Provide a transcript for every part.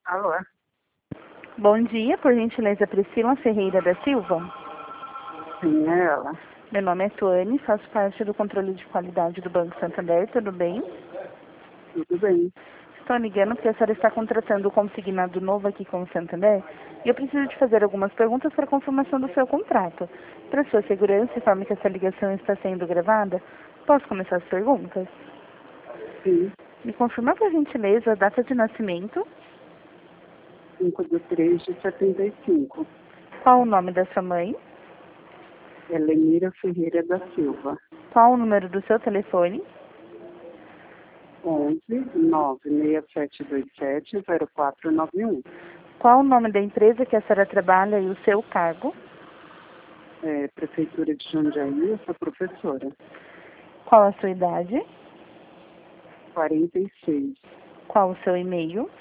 Alô? Bom dia, por gentileza, Priscila Ferreira da Silva. Sim, é ela. Meu nome é Tuane, faço parte do controle de qualidade do Banco Santander, tudo bem? Tudo bem. Estou ligando porque a senhora está contratando o consignado novo aqui com o Santander e eu preciso de fazer algumas perguntas para confirmação do seu contrato. Para sua segurança, informe que essa ligação está sendo gravada. Posso começar as perguntas? Sim. Me confirma, por gentileza, a data de nascimento, 5/3/75. qual o nome da sua mãe, Helenira Ferreira da Silva. qual o número do seu telefone, 11-96727-0491. qual o nome da empresa que a senhora trabalha e o seu cargo, Prefeitura de Jundiaí, eu sou professora. qual a sua idade, 46. qual o seu e-mail,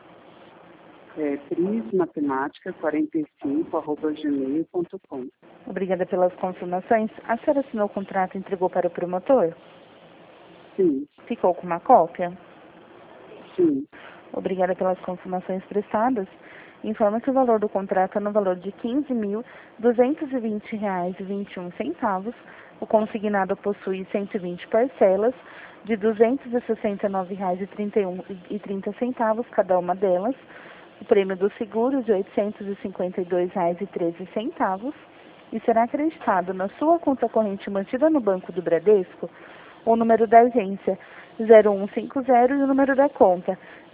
prismatemática45@gmail.com. obrigada pelas confirmações. A senhora assinou o contrato e entregou para o promotor? Sim, Ficou com uma cópia? sim. Obrigada pelas confirmações prestadas. Informa que o valor do contrato é no valor de R$ 15.220,21. O consignado possui 120 parcelas de R$ 269,30, cada uma delas. O prêmio do seguro de R$ 852,13 e será acreditado na sua conta corrente mantida no Banco do Bradesco o número da agência 0150 e o número da conta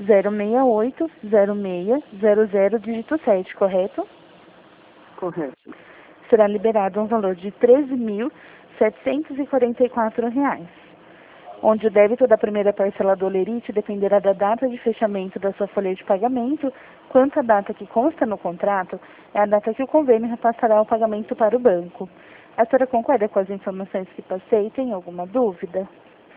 0680600 dígito 7, correto? Correto. Será liberado um valor de R$ 13.744, onde o débito da primeira parcela do Olerite dependerá da data de fechamento da sua folha de pagamento, quanto a data que consta no contrato é a data que o convênio repassará o pagamento para o banco. A senhora concorda com as informações que passei? Tem alguma dúvida?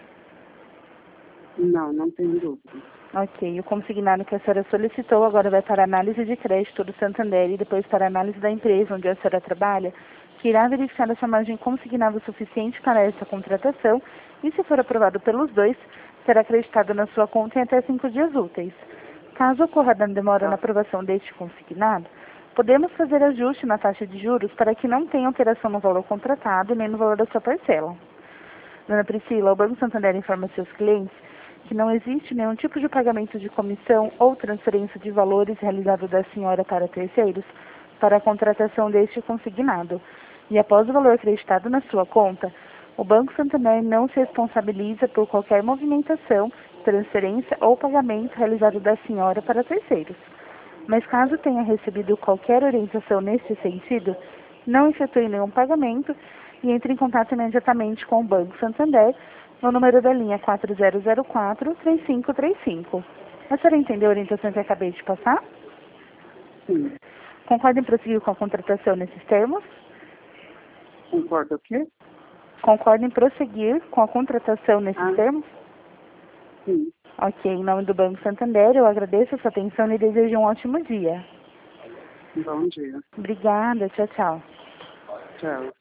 Não, não tenho dúvida. Ok, o consignado que a senhora solicitou agora vai para a análise de crédito do Santander e depois para a análise da empresa onde a senhora trabalha, que irá verificar essa margem consignável suficiente para essa contratação e, se for aprovado pelos dois, será acreditado na sua conta em até 5 dias úteis. Caso ocorra demora na aprovação deste consignado, podemos fazer ajuste na taxa de juros para que não tenha alteração no valor contratado nem no valor da sua parcela. Dona Priscila, o Banco Santander informa seus clientes que não existe nenhum tipo de pagamento de comissão ou transferência de valores realizado da senhora para terceiros para a contratação deste consignado. E após o valor acreditado na sua conta, o Banco Santander não se responsabiliza por qualquer movimentação, transferência ou pagamento realizado da senhora para terceiros. Mas caso tenha recebido qualquer orientação nesse sentido, não efetue nenhum pagamento e entre em contato imediatamente com o Banco Santander no número da linha 4004-3535. A senhora entendeu a orientação que eu acabei de passar? Sim. Concorda em prosseguir com a contratação nesses termos? Concorda o quê? Concorda em prosseguir com a contratação nesses termos? Sim. Ok, em nome do Banco Santander, eu agradeço a sua atenção e desejo um ótimo dia. Bom dia. Obrigada, tchau, tchau. Tchau.